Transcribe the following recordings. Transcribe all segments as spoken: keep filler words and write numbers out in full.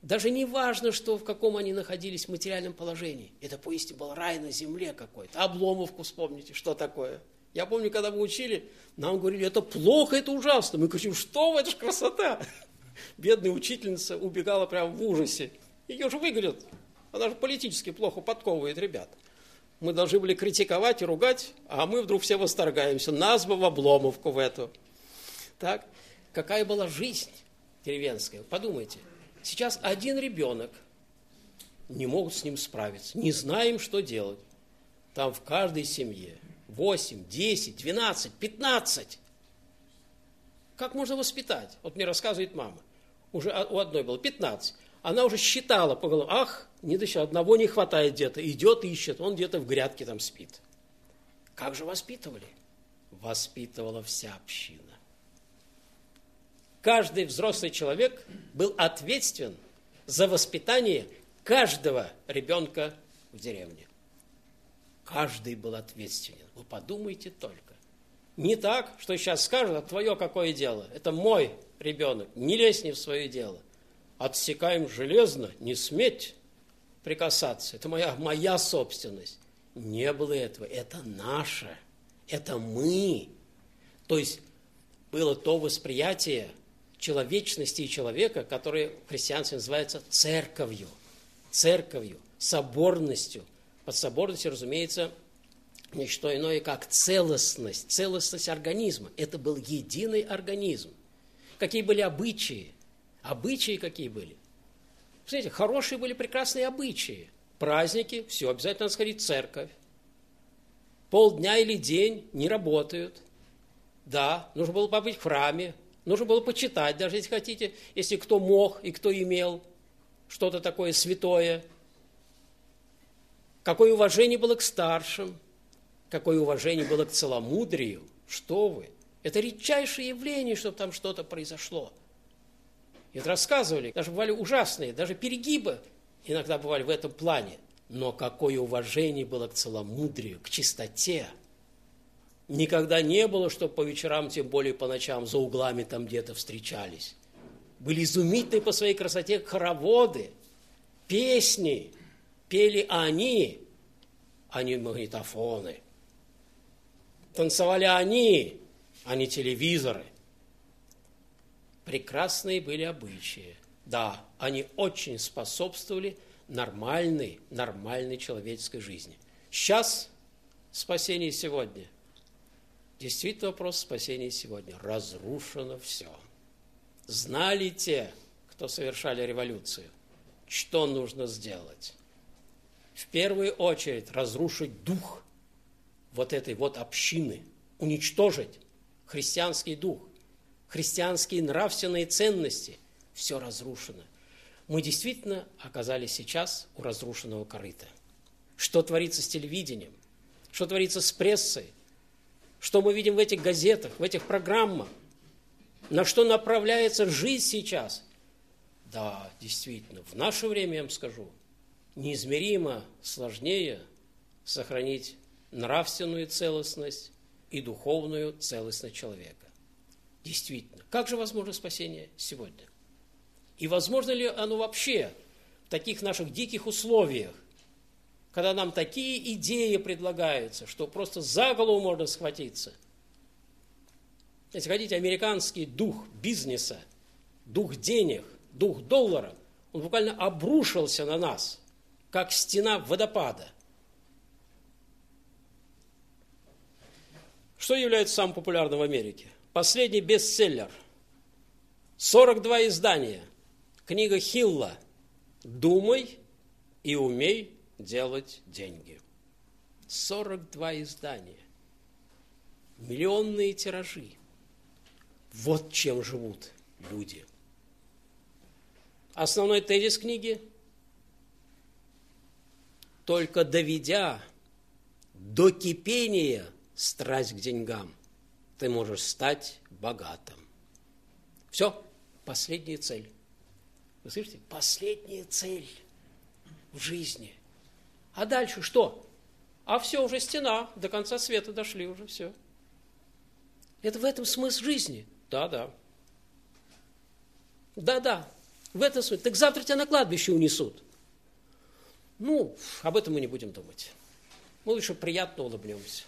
Даже не важно, что в каком они находились в материальном положении. Это поистине был рай на земле какой-то. Обломовку вспомните, что такое. Я помню, когда мы учили, нам говорили, это плохо, это ужасно. Мы кричим, что вы, это ж красота. Бедная учительница убегала прямо в ужасе. Ее же выгонят. Она же политически плохо подковывает ребят. Мы должны были критиковать и ругать, а мы вдруг все восторгаемся. Нас бы в Обломовку в эту. Так, какая была жизнь деревенская? Подумайте. Сейчас один ребенок, не могут с ним справиться, не знаем, что делать. Там в каждой семье восемь, десять, двенадцать, пятнадцать. Как можно воспитать? Вот мне рассказывает мама. Уже у одной было пятнадцать. Она уже считала по голове, ах, не дышит, одного не хватает где-то. Идет, ищет, он где-то в грядке там спит. Как же воспитывали? Воспитывала вся община. Каждый взрослый человек был ответственен за воспитание каждого ребенка в деревне. Каждый был ответственен. Вы подумайте только. Не так, что сейчас скажут, а твое какое дело? Это мой ребенок, не лезь не в свое дело. Отсекаем железно, не сметь прикасаться. Это моя, моя собственность. Не было этого. Это наше. Это мы. То есть было то восприятие человечности и человека, которое в христианстве называется церковью. Церковью, соборностью. Под соборностью, разумеется, не что иное, как целостность, целостность организма. Это был единый организм. Какие были обычаи? Обычаи какие были? Смотрите, хорошие были прекрасные обычаи. Праздники, все, обязательно надо сходить в церковь. Полдня или день не работают. Да, нужно было побыть в храме, нужно было почитать, даже если хотите, если кто мог и кто имел что-то такое святое. Какое уважение было к старшим, какое уважение было к целомудрию. Что вы? Это редчайшее явление, чтобы там что-то произошло. И вот рассказывали, даже бывали ужасные, даже перегибы иногда бывали в этом плане. Но какое уважение было к целомудрию, к чистоте. Никогда не было, чтобы по вечерам, тем более по ночам, за углами там где-то встречались. Были изумительные по своей красоте хороводы, песни. Пели они, а не магнитофоны. Танцевали они, а не телевизоры. Прекрасные были обычаи. Да, они очень способствовали нормальной, нормальной человеческой жизни. Сейчас спасение сегодня. Действительно вопрос спасения сегодня. Разрушено все. Знали те, кто совершали революцию, что нужно сделать? В первую очередь разрушить дух вот этой вот общины, уничтожить христианский дух, христианские нравственные ценности. Все разрушено. Мы действительно оказались сейчас у разрушенного корыта. Что творится с телевидением? Что творится с прессой? Что мы видим в этих газетах, в этих программах? На что направляется жизнь сейчас? Да, действительно, в наше время, я вам скажу, неизмеримо сложнее сохранить нравственную целостность и духовную целостность человека. Действительно, как же возможно спасение сегодня? И возможно ли оно вообще в таких наших диких условиях, когда нам такие идеи предлагаются, что просто за голову можно схватиться? Если хотите, американский дух бизнеса, дух денег, дух доллара, он буквально обрушился на нас, как стена водопада. Что является самым популярным в Америке? Последний бестселлер. сорок два издания. Книга Хилла «Думай и умей делать деньги». сорок два издания. Миллионные тиражи. Вот чем живут люди. Основной тезис книги: только доведя до кипения страсть к деньгам, ты можешь стать богатым. Все, последняя цель. Вы слышите? Последняя цель в жизни. А дальше что? А все, уже стена, до конца света дошли уже, все. Это в этом смысл жизни. Да-да. Да-да. В этом смысле. Так завтра тебя на кладбище унесут. Ну, об этом мы не будем думать. Мы лучше приятно улыбнемся.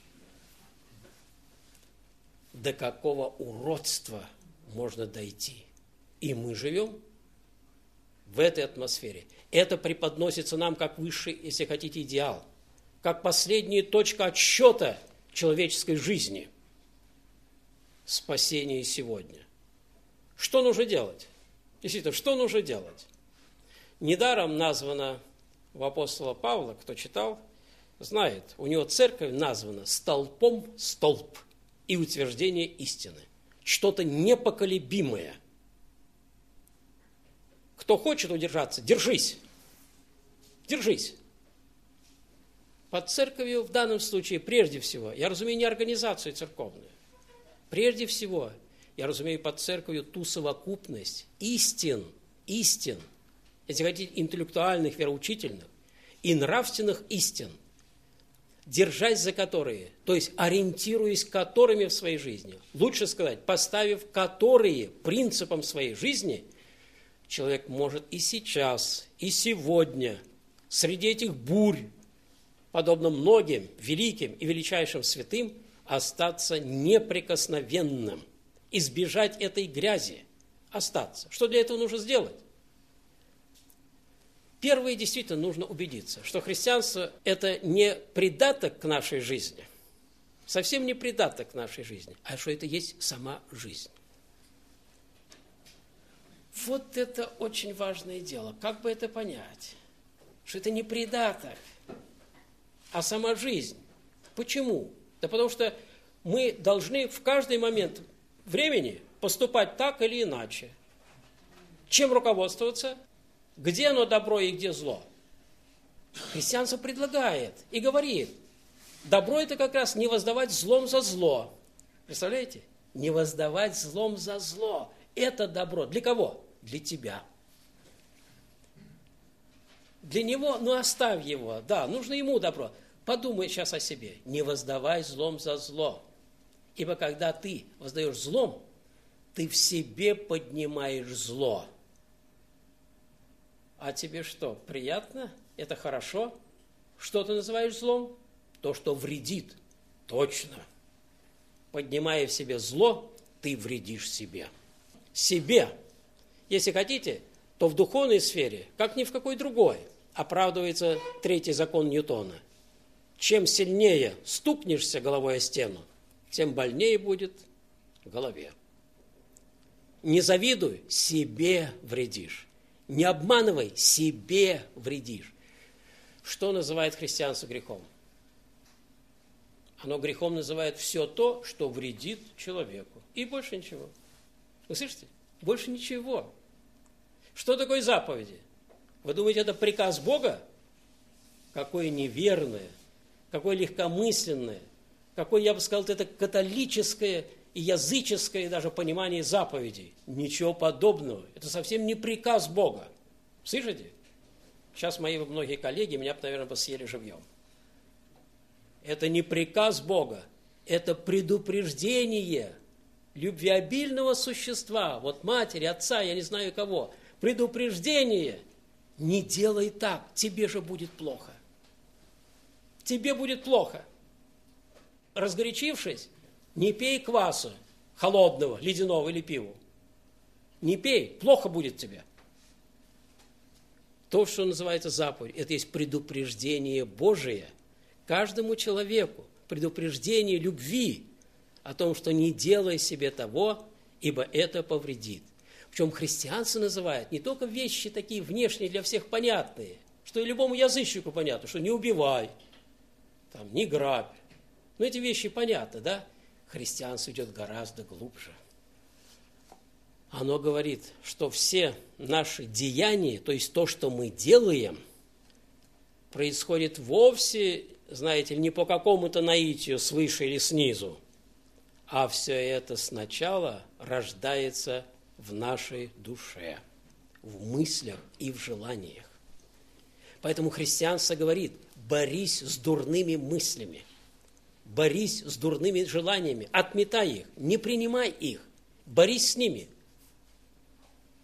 До какого уродства можно дойти? И мы живем в этой атмосфере. Это преподносится нам как высший, если хотите, идеал, как последняя точка отсчета человеческой жизни. Спасение сегодня. Что нужно делать? Действительно, что нужно делать? Недаром названо у апостола Павла, кто читал, знает, у него церковь названа столпом столб и утверждение истины. Что-то непоколебимое. Кто хочет удержаться, держись. Держись. Под церковью в данном случае прежде всего, я разумею не организацию церковную, прежде всего я разумею под церковью ту совокупность истин, истин, если хотите, интеллектуальных, вероучительных и нравственных истин, держась за которые, то есть ориентируясь которыми в своей жизни, лучше сказать, поставив которые принципом своей жизни, человек может и сейчас, и сегодня, среди этих бурь, подобно многим великим и величайшим святым, остаться неприкосновенным, избежать этой грязи, остаться. Что для этого нужно сделать? Первое, действительно, нужно убедиться, что христианство – это не придаток к нашей жизни, совсем не придаток к нашей жизни, а что это есть сама жизнь. Вот это очень важное дело. Как бы это понять? Что это не придаток, а сама жизнь. Почему? Да потому что мы должны в каждый момент времени поступать так или иначе. Чем руководствоваться? Где оно добро и где зло? Христианство предлагает и говорит, добро это как раз не воздавать злом за зло. Представляете? Не воздавать злом за зло. Это добро. Для кого? Для тебя. Для него, ну оставь его. Да, нужно ему добро. Подумай сейчас о себе. Не воздавай злом за зло. Ибо когда ты воздаешь злом, ты в себе поднимаешь зло. А тебе что, приятно? Это хорошо? Что ты называешь злом? То, что вредит. Точно. Поднимая в себе зло, ты вредишь себе. Себе. Если хотите, то в духовной сфере, как ни в какой другой, оправдывается третий закон Ньютона. Чем сильнее стукнешься головой о стену, тем больнее будет в голове. Не завидуй, себе вредишь. Не обманывай, себе вредишь. Что называет христианство грехом? Оно грехом называет все то, что вредит человеку. И больше ничего. Вы слышите? Больше ничего. Что такое заповеди? Вы думаете, это приказ Бога? Какое неверное, какое легкомысленное, какое, я бы сказал, это католическое и языческое даже понимание заповедей. Ничего подобного. Это совсем не приказ Бога. Слышите? Сейчас мои многие коллеги меня, наверное, бы съели живьем. Это не приказ Бога. Это предупреждение любвеобильного существа, вот матери, отца, я не знаю кого, предупреждение, не делай так, тебе же будет плохо. Тебе будет плохо. Разгорячившись, не пей кваса холодного, ледяного или пива. Не пей, плохо будет тебе. То, что называется заповедь, это есть предупреждение Божие каждому человеку, предупреждение любви о том, что не делай себе того, ибо это повредит. Причем христианство называет не только вещи такие внешние для всех понятные, что и любому язычнику понятно, что не убивай, там, не грабь. Но эти вещи понятны, да? Христианство идет гораздо глубже. Оно говорит, что все наши деяния, то есть то, что мы делаем, происходит вовсе, знаете ли, не по какому-то наитию свыше или снизу, а все это сначала рождается в нашей душе, в мыслях и в желаниях. Поэтому христианство говорит, борись с дурными мыслями, борись с дурными желаниями, отметай их, не принимай их, борись с ними.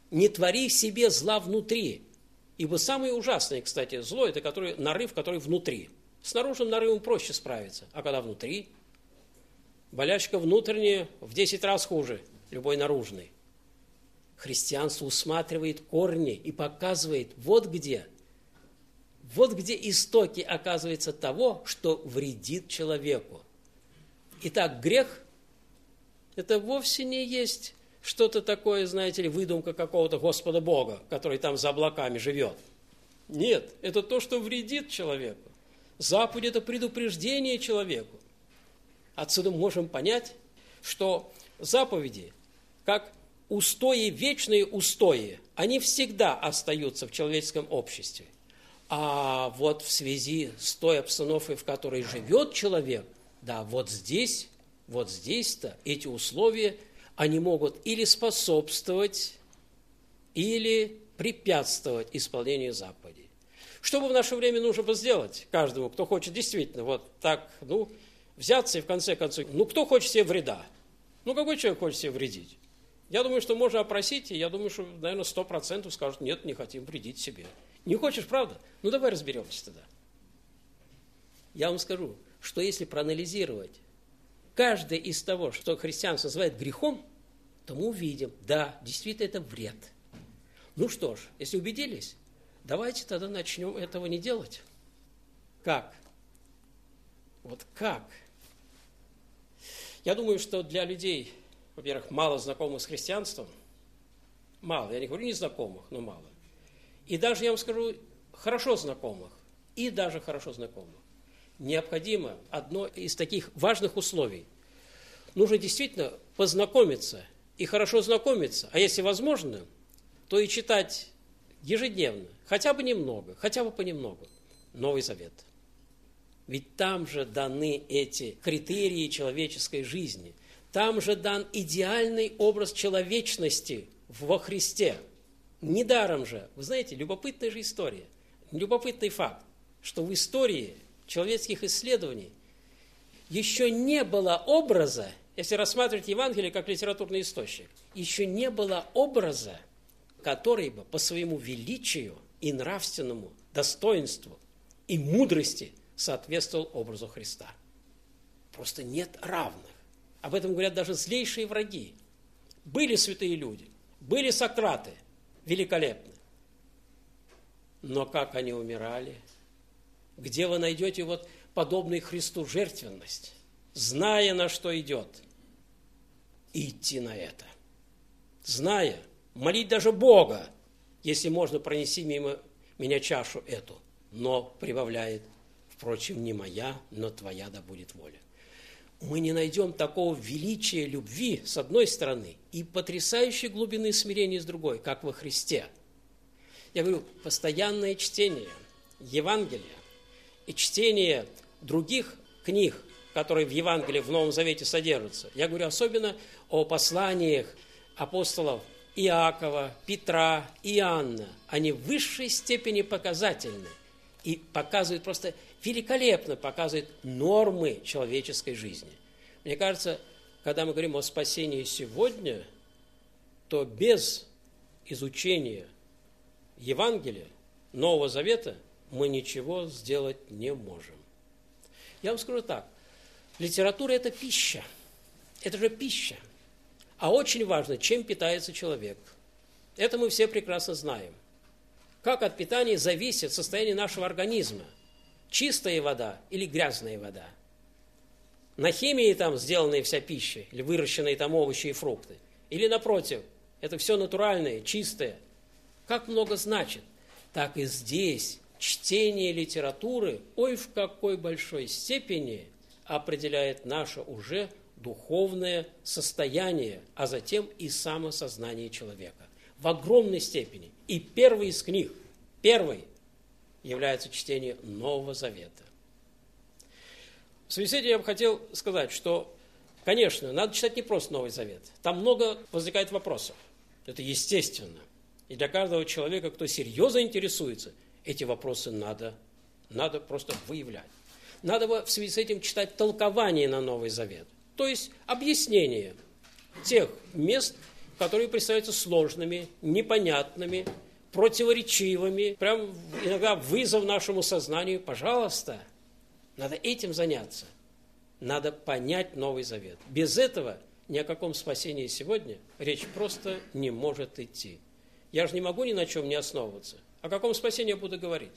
Не твори себе зла внутри. Ибо самое ужасное, кстати, зло, это который, нарыв, который внутри. С наружным нарывом проще справиться. А когда внутри, болячка внутренняя в десять раз хуже любой наружной. Христианство усматривает корни и показывает, вот где, вот где истоки, оказывается, того, что вредит человеку. Итак, грех – это вовсе не есть что-то такое, знаете ли, выдумка какого-то Господа Бога, который там за облаками живет. Нет, это то, что вредит человеку. Заповедь – это предупреждение человеку. Отсюда мы можем понять, что заповеди, как устои, вечные устои, они всегда остаются в человеческом обществе. А вот в связи с той обстановкой, в которой живет человек, да, вот здесь, вот здесь-то эти условия, они могут или способствовать, или препятствовать исполнению заповедей. Что бы в наше время нужно бы сделать каждому, кто хочет действительно вот так, ну, взяться и в конце концов, ну, кто хочет себе вреда? Ну, какой человек хочет себе вредить? Я думаю, что можно опросить, и я думаю, что, наверное, сто процентов скажут, нет, не хотим вредить себе. Не хочешь, правда? Ну, давай разберемся тогда. Я вам скажу, что если проанализировать каждое из того, что христианство называет грехом, то мы увидим, да, действительно это вред. Ну что ж, если убедились, давайте тогда начнем этого не делать. Как? Вот как? Я думаю, что для людей, во-первых, мало знакомых с христианством, мало, я не говорю незнакомых, но мало. И даже, я вам скажу, хорошо знакомых, и даже хорошо знакомых. Необходимо одно из таких важных условий. Нужно действительно познакомиться и хорошо знакомиться, а если возможно, то и читать ежедневно, хотя бы немного, хотя бы понемногу, Новый Завет. Ведь там же даны эти критерии человеческой жизни, там же дан идеальный образ человечности во Христе. Недаром же, вы знаете, любопытная же история, любопытный факт, что в истории человеческих исследований еще не было образа, если рассматривать Евангелие как литературный источник, еще не было образа, который бы по своему величию и нравственному достоинству и мудрости соответствовал образу Христа. Просто нет равных. Об этом говорят даже злейшие враги. Были святые люди, были Сократы, великолепны. Но как они умирали? Где вы найдете вот подобную Христу жертвенность, зная, на что идет, и идти на это? Зная, молить даже Бога, если можно, пронеси мимо меня чашу эту, но прибавляет, впрочем, не моя, но твоя да будет воля. Мы не найдем такого величия любви с одной стороны и потрясающей глубины смирения с другой, как во Христе. Я говорю, постоянное чтение Евангелия и чтение других книг, которые в Евангелии, в Новом Завете содержатся. Я говорю особенно о посланиях апостолов Иакова, Петра, Иоанна. Они в высшей степени показательны и показывают просто великолепно, показывают нормы человеческой жизни. Мне кажется, когда мы говорим о спасении сегодня, то без изучения Евангелия, Нового Завета, мы ничего сделать не можем. Я вам скажу так, литература – это пища, это же пища. А очень важно, чем питается человек. Это мы все прекрасно знаем. Как от питания зависит состояние нашего организма. Чистая вода или грязная вода. На химии там сделанная вся пища, или выращенные там овощи и фрукты. Или напротив, это все натуральное, чистое. Как много значит. Так и здесь чтение литературы, ой, в какой большой степени определяет наше уже духовное состояние, а затем и самосознание человека. В огромной степени. И первый из книг, первый, является чтение Нового Завета. В связи с этим я бы хотел сказать, что, конечно, надо читать не просто Новый Завет. Там много возникает вопросов. Это естественно. И для каждого человека, кто серьезно интересуется, эти вопросы надо, надо просто выявлять. Надо бы в связи с этим читать толкование на Новый Завет. То есть объяснение тех мест, которые представляются сложными, непонятными, противоречивыми, прям иногда вызов нашему сознанию. Пожалуйста, надо этим заняться. Надо понять Новый Завет. Без этого ни о каком спасении сегодня речь просто не может идти. Я же не могу ни на чем не основываться. О каком спасении я буду говорить?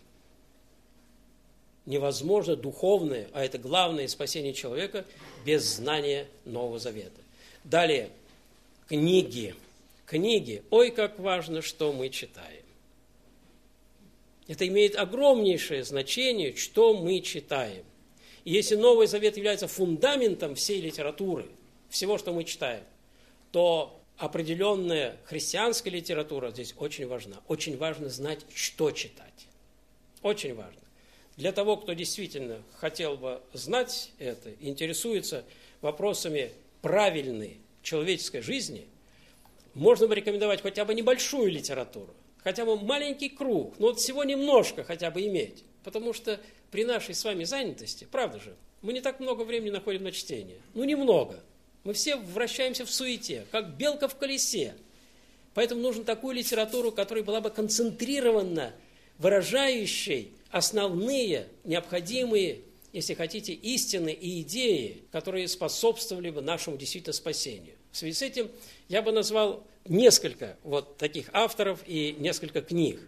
Невозможно духовное, а это главное спасение человека, без знания Нового Завета. Далее, книги. Книги. Ой, как важно, что мы читаем. Это имеет огромнейшее значение, что мы читаем. И если Новый Завет является фундаментом всей литературы, всего, что мы читаем, то определенная христианская литература здесь очень важна. Очень важно знать, что читать. Очень важно. Для того, кто действительно хотел бы знать это, интересуется вопросами правильной человеческой жизни, можно бы рекомендовать хотя бы небольшую литературу, хотя бы маленький круг, но вот всего немножко хотя бы иметь. Потому что при нашей с вами занятости, правда же, мы не так много времени находим на чтение. Ну, немного. Мы все вращаемся в суете, как белка в колесе. Поэтому нужно такую литературу, которая была бы концентрированно выражающей основные, необходимые, если хотите, истины и идеи, которые способствовали бы нашему действительно спасению. В связи с этим я бы назвал несколько вот таких авторов и несколько книг.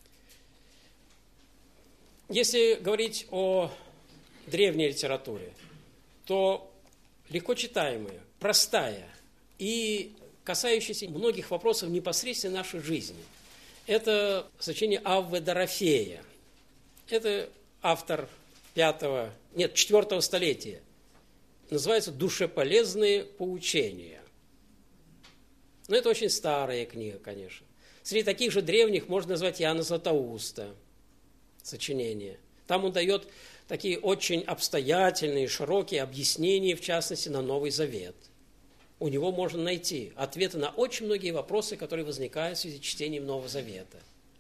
Если говорить о древней литературе, то легко читаемая, простая и касающаяся многих вопросов непосредственно нашей жизни. Это сочинение Авве Дорофея. Это автор пятого, нет, четвертого столетия. Называется «Душеполезные поучения». Но это очень старая книга, конечно. Среди таких же древних можно назвать Иоанна Златоуста сочинение. Там он дает такие очень обстоятельные, широкие объяснения, в частности, на Новый Завет. У него можно найти ответы на очень многие вопросы, которые возникают в связи с чтением Нового Завета.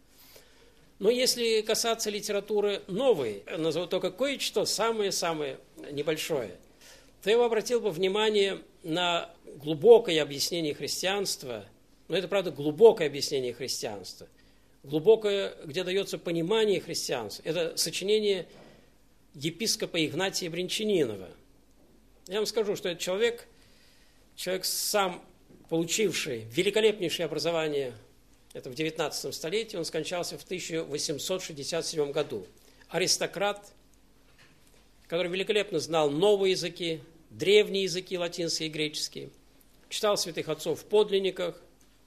Но если касаться литературы новой, назову только кое-что, самое-самое небольшое, то я бы обратил бы внимание на глубокое объяснение христианства, но это, правда, глубокое объяснение христианства, глубокое, где дается понимание христианства. Это сочинение епископа Игнатия Брянчанинова. Я вам скажу, что этот человек, человек сам получивший великолепнейшее образование, это в девятнадцатом столетии, он скончался в тысяча восемьсот шестьдесят седьмом году. Аристократ, который великолепно знал новые языки, древние языки, латинские и греческие, читал святых отцов в подлинниках,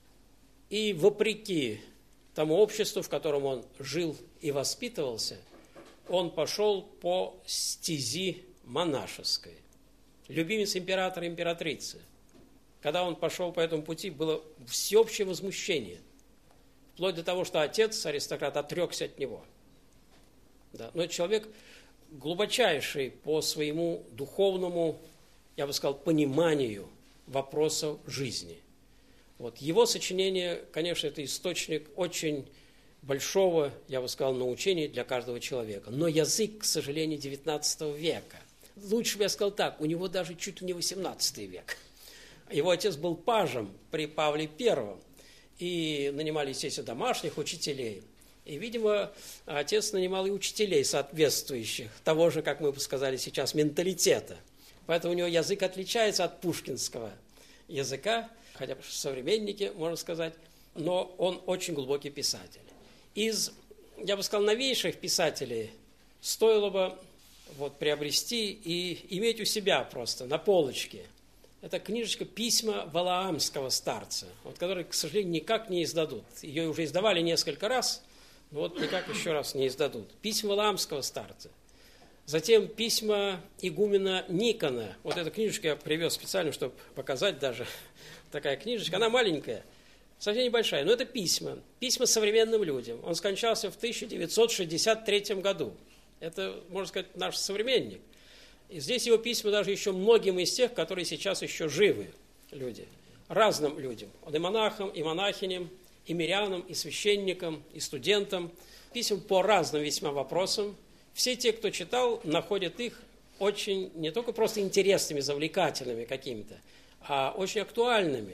и вопреки тому обществу, в котором он жил и воспитывался, он пошел по стези монашеской. Любимец императора и императрицы. Когда он пошел по этому пути, было всеобщее возмущение. Вплоть до того, что отец, аристократ, отрекся от него. Да. Но человек глубочайший по своему духовному, я бы сказал, пониманию вопросов жизни. Вот. Его сочинение, конечно, это источник очень большого, я бы сказал, научения для каждого человека. Но язык, к сожалению, девятнадцатого века. Лучше бы я сказал так, у него даже чуть ли не восемнадцатый век. Его отец был пажем при Павле Первом. И нанимали, естественно, домашних учителей. И, видимо, отец нанимал и учителей соответствующих, того же, как мы бы сказали сейчас, менталитета. Поэтому у него язык отличается от пушкинского языка, хотя бы современники, можно сказать, но он очень глубокий писатель. Из, я бы сказал, новейших писателей стоило бы вот, приобрести и иметь у себя просто на полочке. Это книжечка «Письма Валаамского старца», вот, которую, к сожалению, никак не издадут. Ее уже издавали несколько раз, но вот никак еще раз не издадут. «Письма Валаамского старца». Затем «Письма игумена Никона». Вот эту книжечку я привез специально, чтобы показать даже. Такая книжечка, она маленькая, совсем небольшая, но это письма. Письма современным людям. Он скончался в тысяча девятьсот шестьдесят третьем году. Это, можно сказать, наш современник. И здесь его письма даже еще многим из тех, которые сейчас еще живы люди. Разным людям. Он и монахам, и монахиням, и мирянам, и священникам, и студентам. Письма по разным весьма вопросам. Все те, кто читал, находят их очень, не только просто интересными, завлекательными какими-то, а очень актуальными.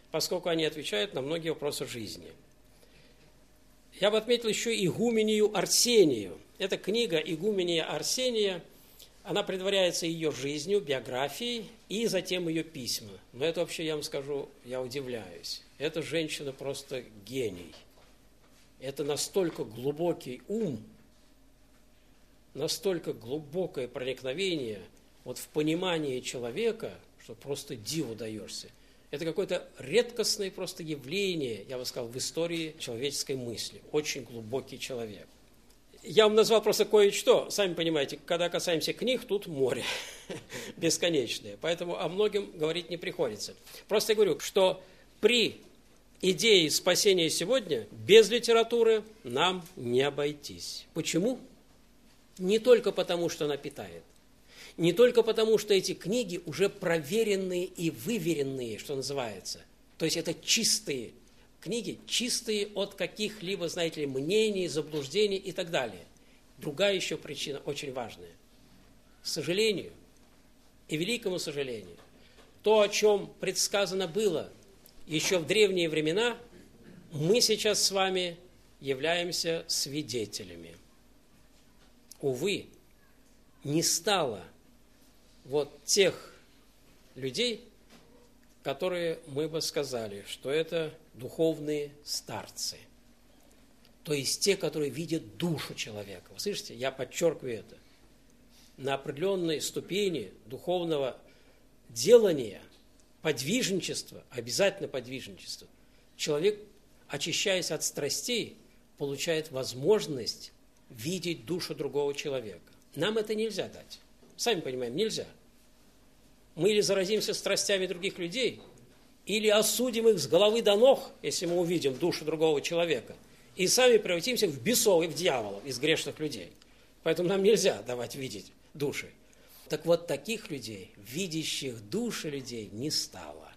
поскольку они отвечают на многие вопросы жизни. Я бы отметил еще игумению Арсению. Эта книга «Игумения Арсения», она предваряется ее жизнью, биографией и затем ее письма. Но это вообще, я вам скажу, я удивляюсь. Эта женщина просто гений. Это настолько глубокий ум, настолько глубокое проникновение вот в понимание человека, что просто диву даешься. Это какое-то редкостное просто явление, я бы сказал, в истории человеческой мысли. Очень глубокий человек. Я вам назвал просто кое-что. Сами понимаете, когда касаемся книг, тут море бесконечное. Поэтому о многом говорить не приходится. Просто я говорю, что при идее спасения сегодня без литературы нам не обойтись. Почему? Не только потому, что она питает. Не только потому, что эти книги уже проверенные и выверенные, что называется. То есть это чистые книги, чистые от каких-либо, знаете ли, мнений, заблуждений и так далее. Другая еще причина очень важная. К сожалению, и великому сожалению, то, о чем предсказано было еще в древние времена, мы сейчас с вами являемся свидетелями. Увы, не стало вот тех людей, которые мы бы сказали, что это духовные старцы. То есть те, которые видят душу человека. Вы слышите, я подчеркиваю это. На определенной ступени духовного делания, подвижничества, обязательно подвижничества, человек, очищаясь от страстей, получает возможность видеть душу другого человека. Нам это нельзя дать. Сами понимаем, нельзя. Мы или заразимся страстями других людей, или осудим их с головы до ног, если мы увидим душу другого человека, и сами превратимся в бесов и в дьяволов из грешных людей. Поэтому нам нельзя давать видеть души. Так вот, таких людей, видящих души людей, не стало.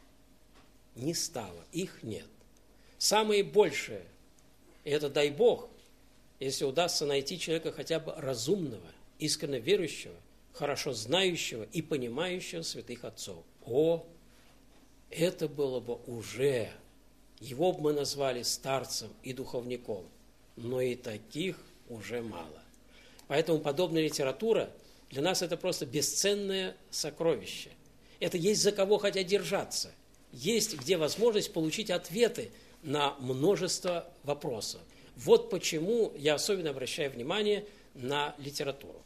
Не стало, их нет. Самое большее, и это дай Бог, если удастся найти человека хотя бы разумного, искренне верующего, хорошо знающего и понимающего святых отцов. О, это было бы уже, его бы мы назвали старцем и духовником, но и таких уже мало. Поэтому подобная литература для нас это просто бесценное сокровище. Это есть за кого хотя держаться, есть где возможность получить ответы на множество вопросов. Вот почему я особенно обращаю внимание на литературу.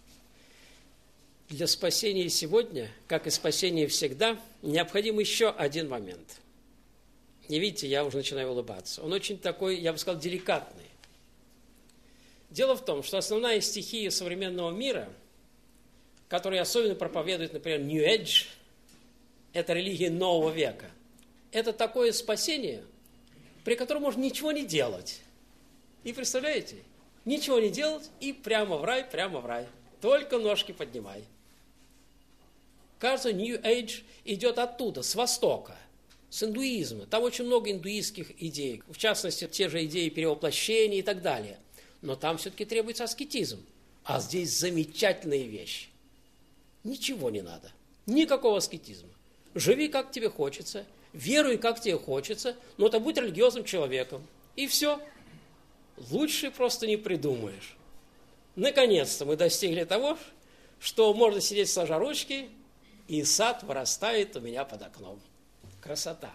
Для спасения сегодня, как и спасения всегда, необходим еще один момент. И видите, я уже начинаю улыбаться. Он очень такой, я бы сказал, деликатный. Дело в том, что основная стихия современного мира, которая особенно проповедует, например, New Age, это религия нового века, это такое спасение, при котором можно ничего не делать. И представляете, ничего не делать и прямо в рай, прямо в рай. Только ножки поднимай. Кажется, New Age идет оттуда, с Востока, с индуизма. Там очень много индуистских идей, в частности, те же идеи перевоплощения и так далее. Но там все-таки требуется аскетизм. А здесь замечательная вещь. Ничего не надо, никакого аскетизма. Живи, как тебе хочется, веруй, как тебе хочется, но то будь религиозным человеком. И все. Лучше просто не придумаешь. Наконец-то мы достигли того, что можно сидеть сложа ручки, и сад вырастает у меня под окном. Красота.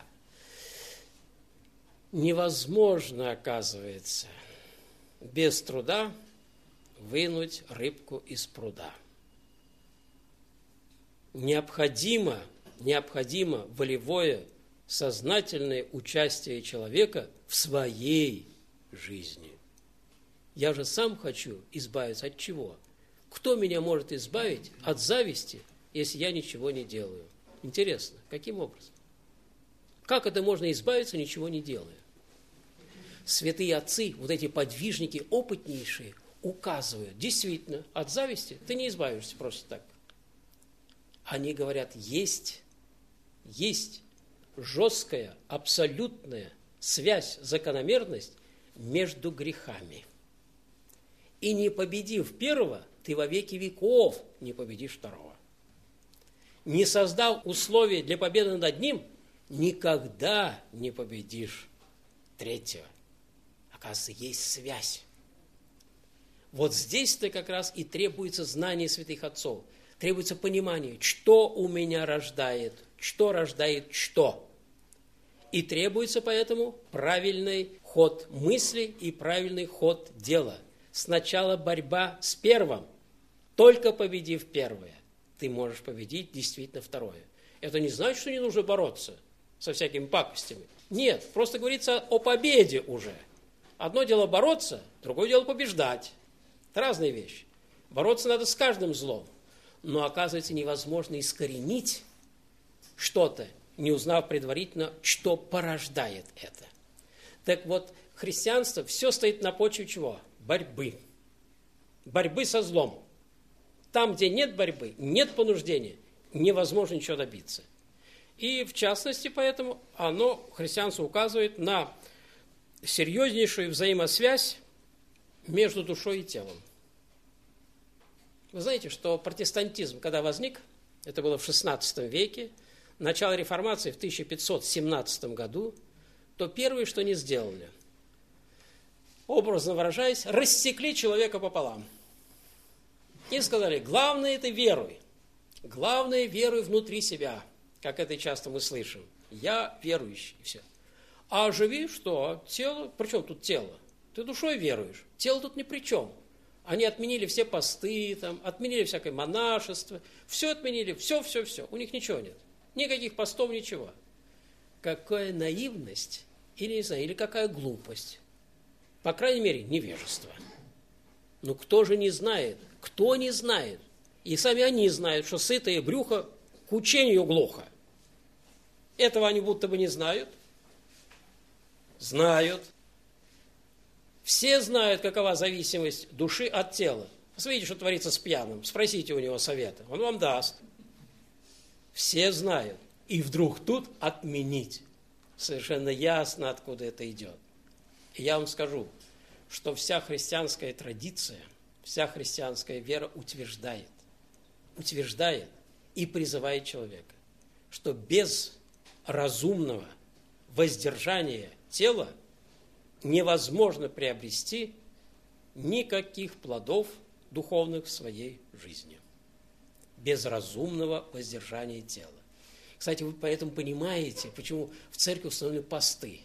Невозможно, оказывается, без труда вынуть рыбку из пруда. Необходимо, необходимо волевое, сознательное участие человека в своей жизни. Я же сам хочу избавиться от чего? Кто меня может избавить от зависти, если я ничего не делаю? Интересно, каким образом? Как это можно избавиться, ничего не делая? Святые отцы, вот эти подвижники опытнейшие, указывают, действительно, от зависти ты не избавишься просто так. Они говорят, есть, есть жесткая, абсолютная связь, закономерность между грехами. И не победив первого, ты во веки веков не победишь второго. Не создав условий для победы над одним, никогда не победишь третьего. Оказывается, есть связь. Вот здесь-то как раз и требуется знание святых отцов. Требуется понимание, что у меня рождает, что рождает что. И требуется поэтому правильный ход мысли и правильный ход дела. Сначала борьба с первым. Только победив первое, ты можешь победить действительно второе. Это не значит, что не нужно бороться со всякими пакостями. Нет, просто говорится о победе уже. Одно дело бороться, другое дело побеждать. Это разные вещи. Бороться надо с каждым злом. Но, оказывается, невозможно искоренить что-то, не узнав предварительно, что порождает это. Так вот, христианство все стоит на почве чего? Борьбы. Борьбы со злом. Там, где нет борьбы, нет понуждения, невозможно ничего добиться. И, в частности, поэтому оно, христианство, указывает на серьезнейшую взаимосвязь между душой и телом. Вы знаете, что протестантизм, когда возник, это было в шестнадцатом веке, начало реформации в тысяча пятьсот семнадцатом году, то первое, что они сделали, образно выражаясь, рассекли человека пополам. И сказали, главное – это веруй. Главное – веруй внутри себя, как это часто мы слышим. Я верующий, и все. А живи что? Тело, причем тут тело? Ты душой веруешь, тело тут ни при чем. Они отменили все посты, там, отменили всякое монашество, все отменили, все, все, все. У них ничего нет. Никаких постов, ничего. Какая наивность, или, не знаю, или какая глупость. По крайней мере, невежество. Ну, кто же не знает? Кто не знает? И сами они знают, что сытое брюхо к учению глухо. Этого они будто бы не знают. Знают. Все знают, какова зависимость души от тела. Посмотрите, что творится с пьяным. Спросите у него совета. Он вам даст. Все знают. И вдруг тут отменить. Совершенно ясно, откуда это идет. И я вам скажу, что вся христианская традиция, вся христианская вера утверждает, утверждает и призывает человека, что без разумного воздержания тела невозможно приобрести никаких плодов духовных в своей жизни. Без разумного воздержания тела. Кстати, вы поэтому понимаете, почему в церкви установлены посты.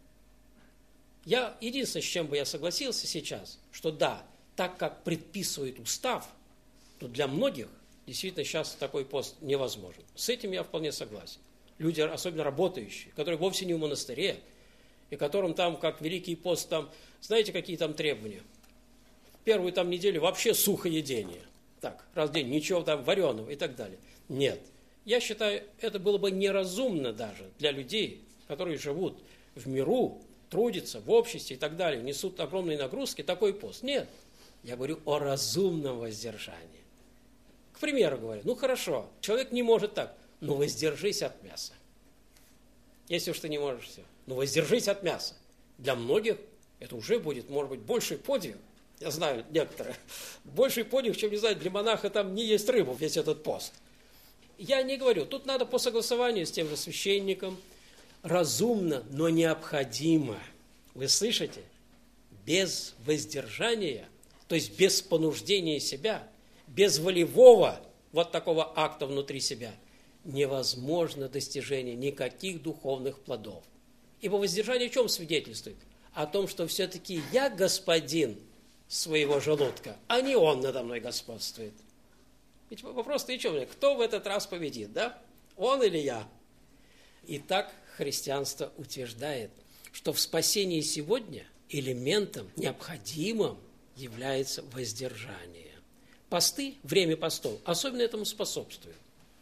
Я, единственное, с чем бы я согласился сейчас, что да, так как предписывает устав, то для многих действительно сейчас такой пост невозможен. С этим я вполне согласен. Люди, особенно работающие, которые вовсе не в монастыре, и которым там, как Великий пост, там, знаете, какие там требования? Первую там неделю вообще сухоедение. Так, раз в день, ничего там вареного и так далее. Нет. Я считаю, это было бы неразумно даже для людей, которые живут в миру, трудятся в обществе и так далее, несут огромные нагрузки, такой пост. Нет. Я говорю о разумном воздержании. К примеру говорю, ну хорошо, человек не может так, ну воздержись от мяса. Если уж ты не можешь все, ну воздержись от мяса. Для многих это уже будет, может быть, больший подвиг. Я знаю некоторые. Больший подвиг, чем, не знаю, для монаха там не есть рыбу, весь этот пост. Я не говорю, тут надо по согласованию с тем же священником, разумно, но необходимо. Вы слышите? Без воздержания, то есть без понуждения себя, без волевого вот такого акта внутри себя, невозможно достижение никаких духовных плодов. Ибо воздержание о чем свидетельствует? О том, что все-таки я господин своего желудка, а не он надо мной господствует. Ведь вопрос-то и чем? Кто в этот раз победит, да? Он или я? Итак, христианство утверждает, что в спасении сегодня элементом необходимым является воздержание. Посты, время постов, особенно этому способствуют.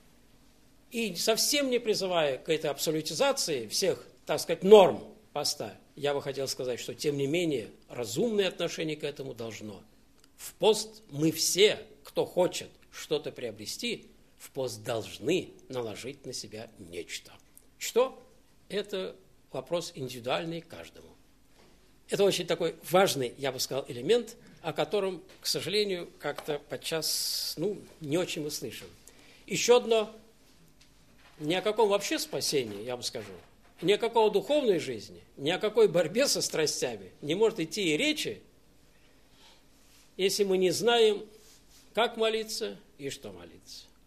И совсем не призывая к этой абсолютизации всех, так сказать, норм поста, я бы хотел сказать, что, тем не менее, разумное отношение к этому должно. В пост мы все, кто хочет что-то приобрести, в пост должны наложить на себя нечто. Что? Это вопрос индивидуальный каждому. Это очень такой важный, я бы сказал, элемент, о котором, к сожалению, как-то подчас, ну, не очень мы слышим. Еще одно ни о каком вообще спасении, я вам скажу, ни о какой духовной жизни, ни о какой борьбе со страстями не может идти и речи, если мы не знаем, как молиться и что молиться.